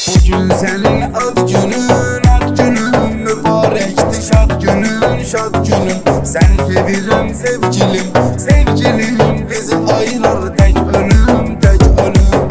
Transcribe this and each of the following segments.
Bugün senin ad günün mübarekti, şad günün. Seni sevirəm sevgilim, bizi ayırar tek ölüm, tek ölüm.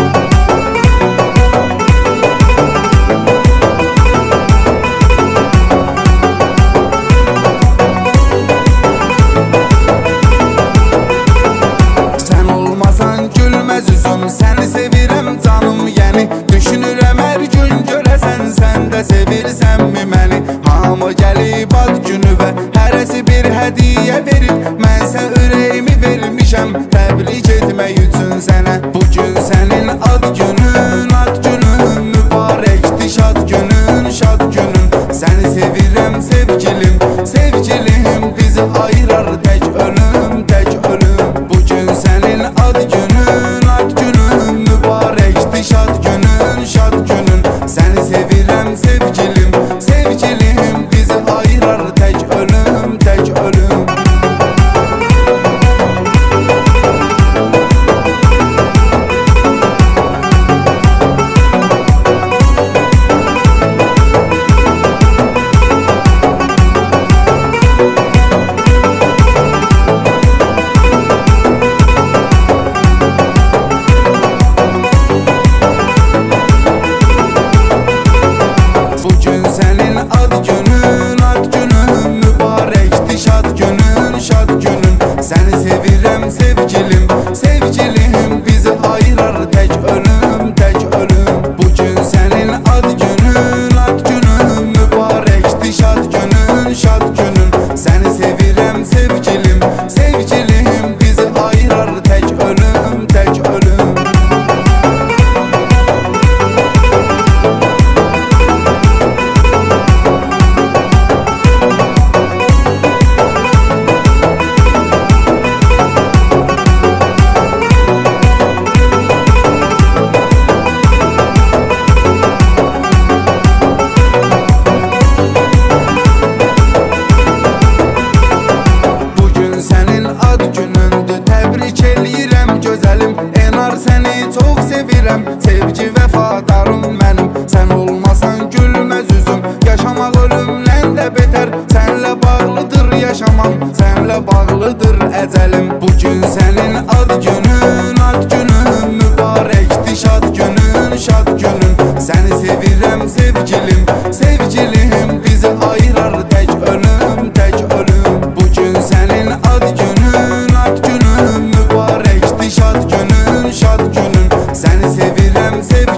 Sen olmasan gülmez üzüm, seni sevirəm canım yani. Düşünürəm hər gün görəsən, sən də sevirsənmi məni? Hamı gəlib ad günü və hərəsi bir hədiyyə verir. Mənsə ürəyimi vermişəm təbrik etmək üçün sənə. Bugün sənin ad günün mübarəkdir, şad günün. Səni sevirəm sevgilim, bizi ayırar tek ölüm, tek ölüm. Bugün sənin ad günün mübarəkdir, şad günün. Səni sevirəm sevgilim, bizi ayırar tek ölüm, tek ölüm. Bugün senin ad günün mübarekti, şad günün. Seni sevirəm sevgilim, bizi ayırar tek ölüm, tek ölüm. Bugün senin ad günün mübarekti, şad günün. Seni sevirəm sevgilim, bizi ayırar tek ölüm, tek ölüm. Seni çok sevirəm, sevgi vəfadarım mənim. Sən olmasan gülməz üzüm, yaşamaq ölümdən də betər. Sənlə bağlıdır yaşamam, sənlə bağlıdır əcəlim. Bugün sənin ad günün mübarəkdir, şad günün. Səni sevirəm sevgilim, bizi ayırar tek ölüm, tek ölüm. Bugün sənin ad günün mübarəkdir, şad günün. Səni sevirəm